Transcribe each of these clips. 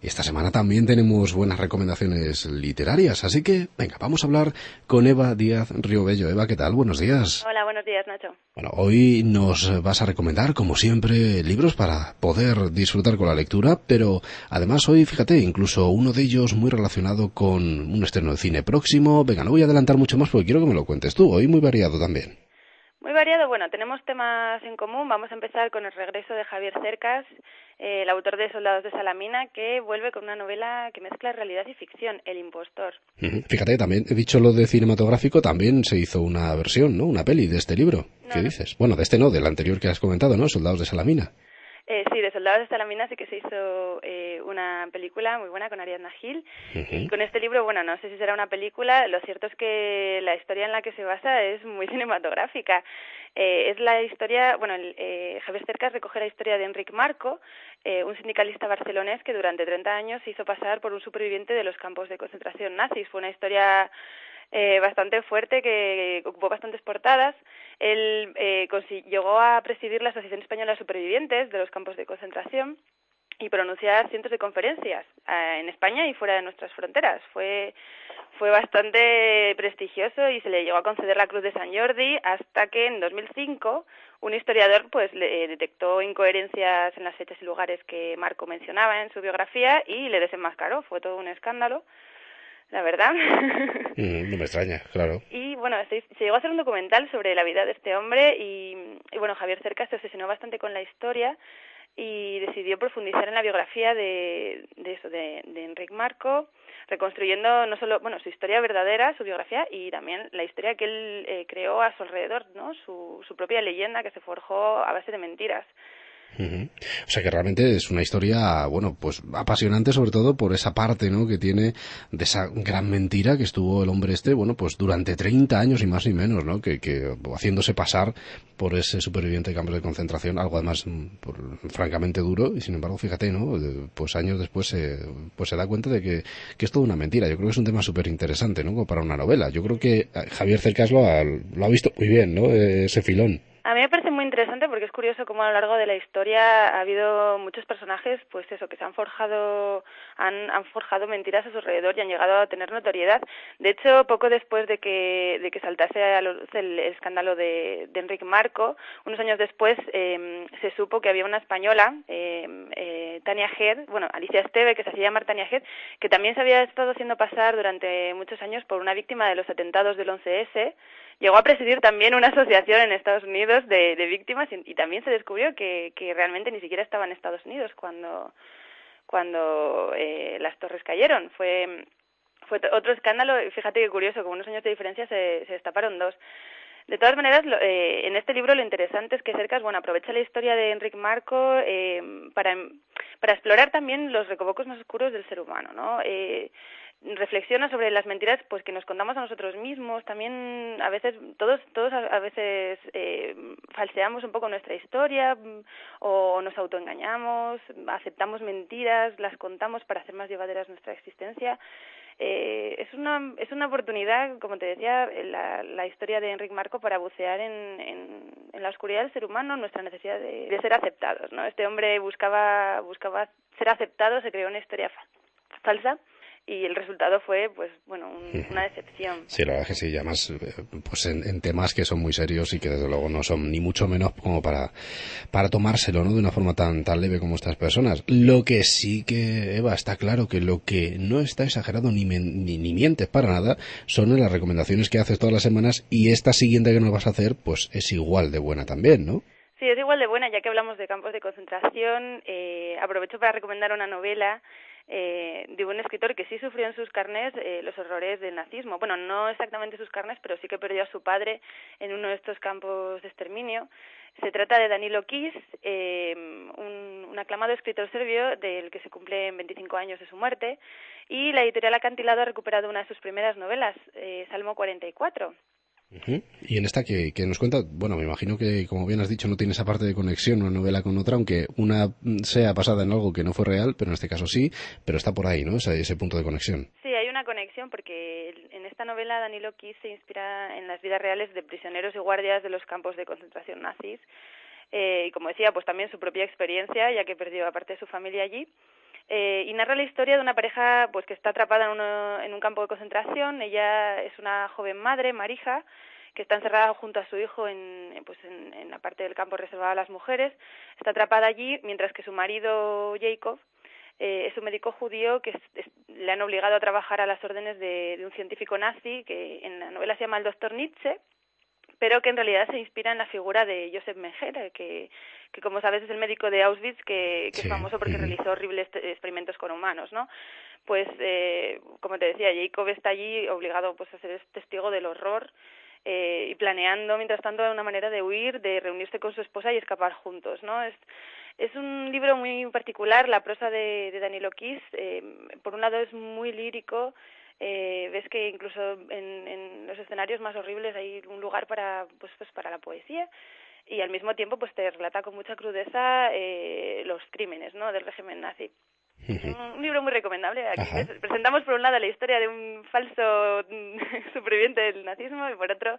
Y esta semana también tenemos buenas recomendaciones literarias, así que, venga, vamos a hablar con Eva Díaz Riobello. Eva, ¿qué tal? Buenos días. Hola, buenos días, Nacho. Bueno, hoy nos vas a recomendar, como siempre, libros para poder disfrutar con la lectura, pero además hoy, fíjate, incluso uno de ellos muy relacionado con un estreno de cine próximo. Venga, no voy a adelantar mucho más porque quiero que me lo cuentes tú, hoy muy variado también. Muy variado, bueno, tenemos temas en común. Vamos a empezar con el regreso de Javier Cercas, el autor de Soldados de Salamina, que vuelve con una novela que mezcla realidad y ficción, El impostor. Fíjate, también he dicho lo de cinematográfico, también se hizo una versión, ¿no? Una peli de este libro. ¿Qué dices? Bueno, de este no, del anterior que has comentado, ¿no? Soldados de Salamina. Sí, de Soldados de Salamina sí que se hizo una película muy buena con Ariadna Gil. Y con este libro, bueno, no sé si será una película, lo cierto es que la historia en la que se basa es muy cinematográfica. Es la historia, bueno, Javier Cercas recoge la historia de Enric Marco, un sindicalista barcelonés que durante 30 años se hizo pasar por un superviviente de los campos de concentración nazis. Fue una historia bastante fuerte que ocupó bastantes portadas. Él llegó a presidir la Asociación Española de Supervivientes de los campos de concentración y pronunciar cientos de conferencias en España y fuera de nuestras fronteras. Fue bastante prestigioso y se le llegó a conceder la Cruz de San Jordi hasta que en 2005 un historiador pues le detectó incoherencias en las fechas y lugares que Marco mencionaba en su biografía y le desenmascaró. Fue todo un escándalo, la verdad. No me extraña, claro. Y bueno, se llegó a hacer un documental sobre la vida de este hombre y bueno, Javier Cercas se obsesionó bastante con la historia y decidió profundizar en la biografía de Enric Marco, reconstruyendo no solo, bueno, su historia verdadera, su biografía, y también la historia que él creó a su alrededor, ¿no? Su propia leyenda que se forjó a base de mentiras. O sea que realmente es una historia, bueno, pues apasionante, sobre todo por esa parte, ¿no?, que tiene de esa gran mentira que estuvo el hombre este, bueno, pues durante 30 años y más ni menos, ¿no?, que haciéndose pasar por ese superviviente de campos de concentración, algo además francamente duro, y sin embargo, fíjate, ¿no?, pues años después pues se da cuenta de que es toda una mentira. Yo creo que es un tema súper interesante, ¿no?, como para una novela. Yo creo que Javier Cercas lo ha visto muy bien, ¿no?, ese filón. A mí me parece muy interesante porque es curioso cómo a lo largo de la historia ha habido muchos personajes, pues eso, que se han forjado mentiras a su alrededor y han llegado a tener notoriedad. De hecho, poco después de que saltase a la luz el escándalo de Enric Marco, unos años después se supo que había una española, Tania Head, bueno, Alicia Esteve, que se hacía llamar Tania Head, que también se había estado haciendo pasar durante muchos años por una víctima de los atentados del 11S. Llegó a presidir también una asociación en Estados Unidos de víctimas y también se descubrió que realmente ni siquiera estaba en Estados Unidos cuando las torres cayeron. Fue otro escándalo, fíjate qué curioso, con unos años de diferencia se destaparon dos. De todas maneras, en este libro lo interesante es que Cercas, bueno, aprovecha la historia de Enric Marco para explorar también los recovecos más oscuros del ser humano, ¿no? Reflexiona sobre las mentiras pues que nos contamos a nosotros mismos. También a veces todos a veces falseamos un poco nuestra historia o nos autoengañamos, aceptamos mentiras, las contamos para hacer más llevaderas nuestra existencia. Es una oportunidad, como te decía, la historia de Enric Marco para bucear en la oscuridad del ser humano, nuestra necesidad de ser aceptados, ¿no? Este hombre buscaba ser aceptado, se creó una historia falsa y el resultado fue, pues, bueno, una decepción. Sí, la verdad es que sí, y además, pues en temas que son muy serios y que desde luego no son ni mucho menos como para tomárselo, ¿no?, de una forma tan leve como estas personas. Lo que sí que, Eva, está claro que lo que no está exagerado ni mientes para nada son las recomendaciones que haces todas las semanas, y esta siguiente que nos vas a hacer, pues es igual de buena también, ¿no? Sí, es igual de buena, ya que hablamos de campos de concentración. Aprovecho para recomendar una novela de un escritor que sí sufrió en sus carnes los horrores del nazismo. Bueno, no exactamente sus carnes, pero sí que perdió a su padre en uno de estos campos de exterminio. Se trata de Danilo Kiš, un aclamado escritor serbio del que se cumplen 25 años de su muerte, y la editorial Acantilado ha recuperado una de sus primeras novelas, Salmo 44. Y en esta que nos cuenta, bueno, me imagino que, como bien has dicho, no tiene esa parte de conexión una novela con otra, aunque una sea basada en algo que no fue real, pero en este caso sí, pero está por ahí, ¿no?, ese punto de conexión. Sí, hay una conexión porque en esta novela Danilo Kiš se inspira en las vidas reales de prisioneros y guardias de los campos de concentración nazis, y como decía, pues también su propia experiencia, ya que perdió a parte de su familia allí. y narra la historia de una pareja pues que está atrapada en un campo de concentración. Ella es una joven madre, Marija, que está encerrada junto a su hijo en la parte del campo reservada a las mujeres. Está atrapada allí, mientras que su marido, Jacob, es un médico judío que le han obligado a trabajar a las órdenes de un científico nazi, que en la novela se llama el Doctor Nietzsche, pero que en realidad se inspira en la figura de Joseph Mengele, que como sabes es el médico de Auschwitz que es famoso porque realizó horribles experimentos con humanos, ¿no? Pues, como te decía, Jacob está allí obligado pues a ser testigo del horror, y planeando, mientras tanto, una manera de huir, de reunirse con su esposa y escapar juntos, ¿no? Es un libro muy particular. La prosa de Danilo Kiss, por un lado es muy lírico. Ves que incluso en los escenarios más horribles hay un lugar para para la poesía, y al mismo tiempo pues te relata con mucha crudeza los crímenes, ¿no?, del régimen nazi. Un libro muy recomendable. Aquí presentamos por un lado la historia de un falso superviviente del nazismo, y por otro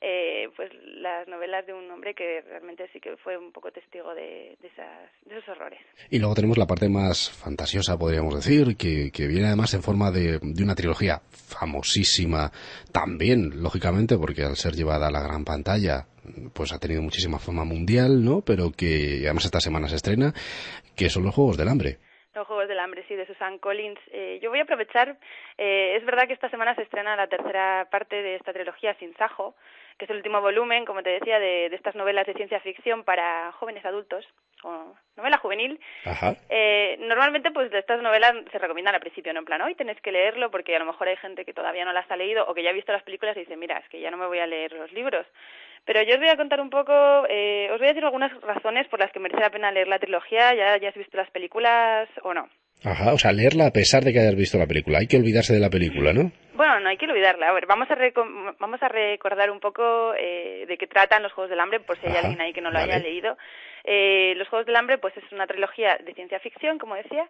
pues las novelas de un hombre que realmente sí que fue un poco testigo de esos horrores. Y luego tenemos la parte más fantasiosa, podríamos decir, que viene además en forma de una trilogía famosísima también, lógicamente, porque al ser llevada a la gran pantalla pues ha tenido muchísima fama mundial, ¿no? Pero que además esta semana se estrena, que son los Juegos del Hambre. Los Juegos del Hambre, sí, de Susan Collins. Yo voy a aprovechar, es verdad que esta semana se estrena la tercera parte de esta trilogía, Sin Sajo, que es el último volumen, como te decía, de estas novelas de ciencia ficción para jóvenes adultos, o novela juvenil. Normalmente, pues, de estas novelas se recomiendan al principio, ¿no? En plan, hoy tenés que leerlo, porque a lo mejor hay gente que todavía no las ha leído, o que ya ha visto las películas y dice, mira, es que ya no me voy a leer los libros. Pero yo os voy a contar un poco, os voy a decir algunas razones por las que merece la pena leer la trilogía, ya has visto las películas o no. O sea, leerla a pesar de que hayas visto la película. Hay que olvidarse de la película, ¿no? Bueno, no hay que olvidarla. A ver, vamos a recordar un poco de qué tratan los Juegos del Hambre, por si hay alguien ahí que no lo haya leído. Los Juegos del Hambre, pues, es una trilogía de ciencia ficción, como decía,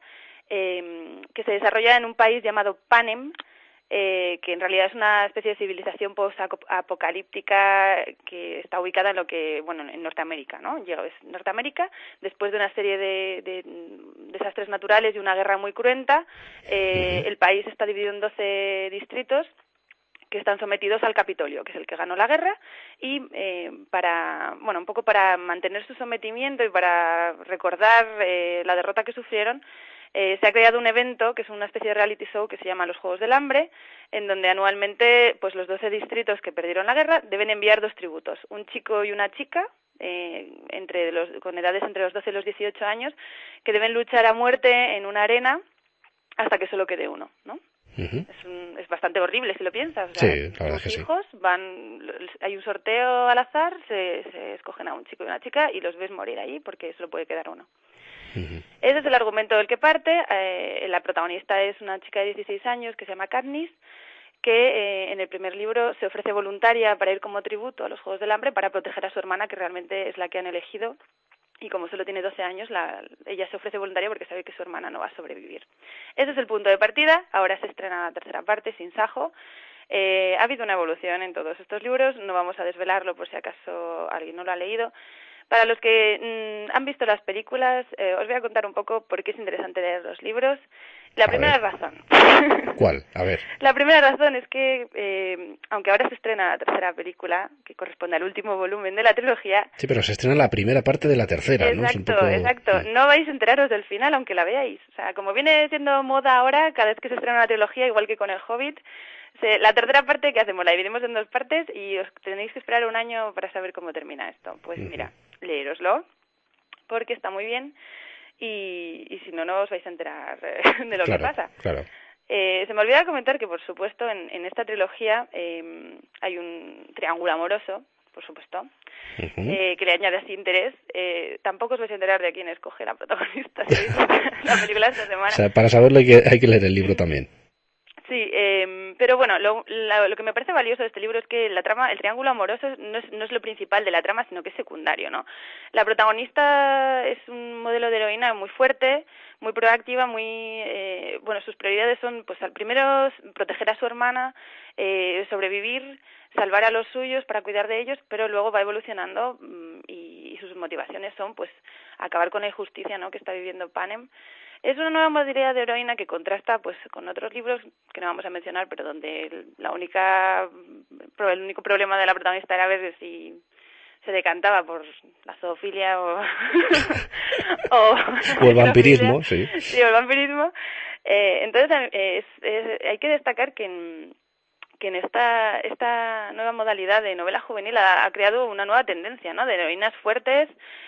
que se desarrolla en un país llamado Panem, que en realidad es una especie de civilización post-apocalíptica que está ubicada en Norteamérica, ¿no? Es Norteamérica, después de una serie de desastres naturales y una guerra muy cruenta. El país está dividido en 12 distritos que están sometidos al Capitolio, que es el que ganó la guerra, y un poco para mantener su sometimiento y para recordar la derrota que sufrieron, se ha creado un evento que es una especie de reality show que se llama Los Juegos del Hambre, en donde anualmente pues los 12 distritos que perdieron la guerra deben enviar 2 tributos, un chico y una chica, con edades entre los 12 y los 18 años, que deben luchar a muerte en una arena hasta que solo quede uno, ¿no? Es bastante horrible si lo piensas. O sea, sí, la verdad es que sí. Hijos hay un sorteo al azar, se escogen a un chico y una chica y los ves morir ahí porque solo puede quedar uno. Ese es el argumento del que parte. La protagonista es una chica de 16 años que se llama Katniss, que en el primer libro se ofrece voluntaria para ir como tributo a los Juegos del Hambre para proteger a su hermana, que realmente es la que han elegido, y como solo tiene 12 años, ella se ofrece voluntaria porque sabe que su hermana no va a sobrevivir. Ese es el punto de partida. Ahora se estrena la tercera parte, Sin Sajo. Ha habido una evolución en todos estos libros, no vamos a desvelarlo por si acaso alguien no lo ha leído. Para los que han visto las películas, os voy a contar un poco por qué es interesante leer los libros. La primera razón. ¿Cuál? A ver. La primera razón es que, aunque ahora se estrena la tercera película, que corresponde al último volumen de la trilogía... Sí, pero se estrena la primera parte de la tercera, exacto, ¿no? Es un poco... Exacto. No vais a enteraros del final, aunque la veáis. O sea, como viene siendo moda ahora, cada vez que se estrena una trilogía, igual que con El Hobbit, la tercera parte, ¿qué hacemos? La dividimos en 2 partes y os tenéis que esperar un año para saber cómo termina esto. Pues mira, leéroslo, porque está muy bien, y si no, no os vais a enterar de lo que pasa. Claro. Se me olvidaba comentar que, por supuesto, en esta trilogía hay un triángulo amoroso, por supuesto, que le añade así interés. Tampoco os vais a enterar de quién escoge la protagonista la película esta semana. O sea, para saberlo hay que leer el libro también. Sí, pero bueno, lo que me parece valioso de este libro es que la trama, el triángulo amoroso no es lo principal de la trama, sino que es secundario, ¿no? La protagonista es un modelo de heroína muy fuerte, muy proactiva, sus prioridades son, pues, al primero, proteger a su hermana, sobrevivir, salvar a los suyos para cuidar de ellos, pero luego va evolucionando y sus motivaciones son, pues, acabar con la injusticia, ¿no?, que está viviendo Panem. Es una nueva modalidad de heroína que contrasta pues con otros libros que no vamos a mencionar, pero donde el único problema de la protagonista era ver si se decantaba por la zoofilia o o el vampirismo, sí. Sí, o el vampirismo. Entonces hay que destacar que en esta nueva modalidad de novela juvenil ha creado una nueva tendencia, ¿no? De heroínas fuertes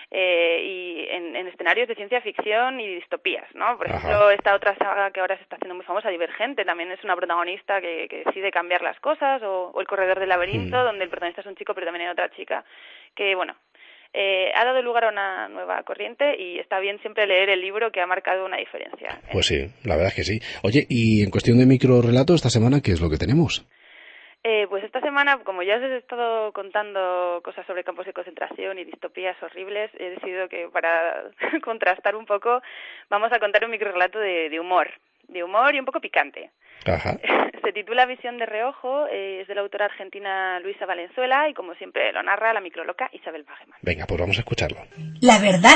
y en escenarios de ciencia ficción y distopías, ¿no? Por ejemplo, esta otra saga que ahora se está haciendo muy famosa, Divergente, también es una protagonista que decide cambiar las cosas, o El corredor del laberinto, donde el protagonista es un chico, pero también hay otra chica que, bueno, ha dado lugar a una nueva corriente y está bien siempre leer el libro que ha marcado una diferencia. Pues sí, la verdad es que sí. Oye, y en cuestión de microrelato, esta semana, ¿qué es lo que tenemos? Pues esta semana, como ya os he estado contando cosas sobre campos de concentración y distopías horribles, he decidido que para contrastar un poco vamos a contar un microrelato de humor y un poco picante. Ajá. Se titula Visión de reojo, es de la autora argentina Luisa Valenzuela y como siempre lo narra la microloca Isabel Bageman. Venga, pues vamos a escucharlo. La verdad,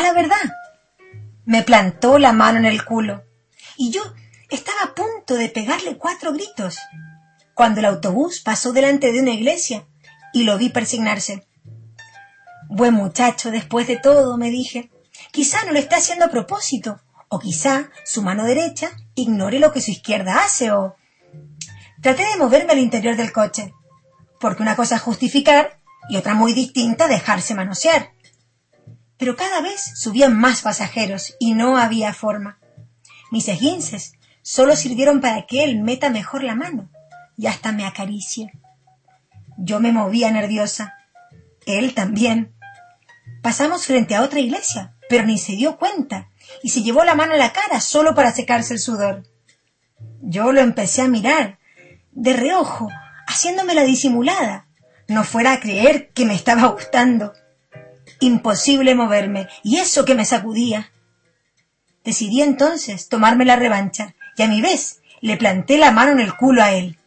me plantó la mano en el culo y yo estaba a punto de pegarle 4 gritos cuando el autobús pasó delante de una iglesia y lo vi persignarse. Buen muchacho, después de todo, me dije. Quizá no lo esté haciendo a propósito, o quizá su mano derecha ignore lo que su izquierda hace, o... Traté de moverme al interior del coche, porque una cosa es justificar y otra muy distinta dejarse manosear. Pero cada vez subían más pasajeros y no había forma. Mis esguinces solo sirvieron para que él meta mejor la mano y hasta me acaricie. Yo me movía nerviosa. Él también. Pasamos frente a otra iglesia, pero ni se dio cuenta y se llevó la mano a la cara solo para secarse el sudor. Yo lo empecé a mirar, de reojo, haciéndome la disimulada. No fuera a creer que me estaba gustando. Imposible moverme, y eso que me sacudía. Decidí entonces tomarme la revancha, y a mi vez le planté la mano en el culo a él.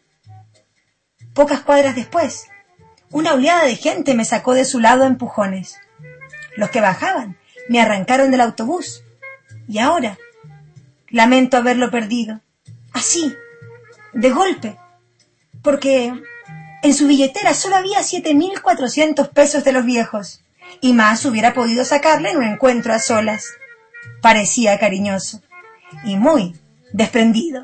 Pocas cuadras después, una oleada de gente me sacó de su lado a empujones. Los que bajaban me arrancaron del autobús. Y ahora lamento haberlo perdido. Así, de golpe. Porque en su billetera solo había 7.400 pesos de los viejos. Y más hubiera podido sacarle en un encuentro a solas. Parecía cariñoso. Y muy desprendido.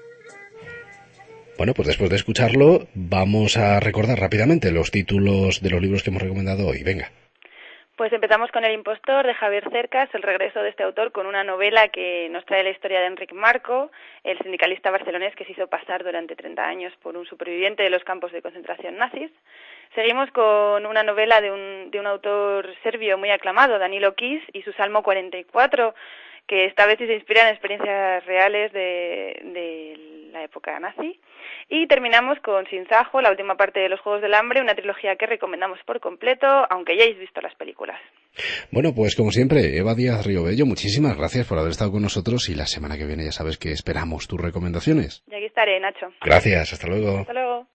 Bueno, pues después de escucharlo, vamos a recordar rápidamente los títulos de los libros que hemos recomendado hoy. Venga. Pues empezamos con El impostor, de Javier Cercas, el regreso de este autor con una novela que nos trae la historia de Enric Marco, el sindicalista barcelonés que se hizo pasar durante 30 años por un superviviente de los campos de concentración nazis. Seguimos con una novela de un autor serbio muy aclamado, Danilo Kiš, y su Salmo 44, que esta vez se inspira en experiencias reales de la época nazi. Y terminamos con Sin Sajo, la última parte de Los Juegos del Hambre, una trilogía que recomendamos por completo, aunque ya hayáis visto las películas. Bueno, pues como siempre, Eva Díaz Riobello, muchísimas gracias por haber estado con nosotros y la semana que viene ya sabes que esperamos tus recomendaciones. Y aquí estaré, Nacho. Gracias, hasta luego. Hasta luego.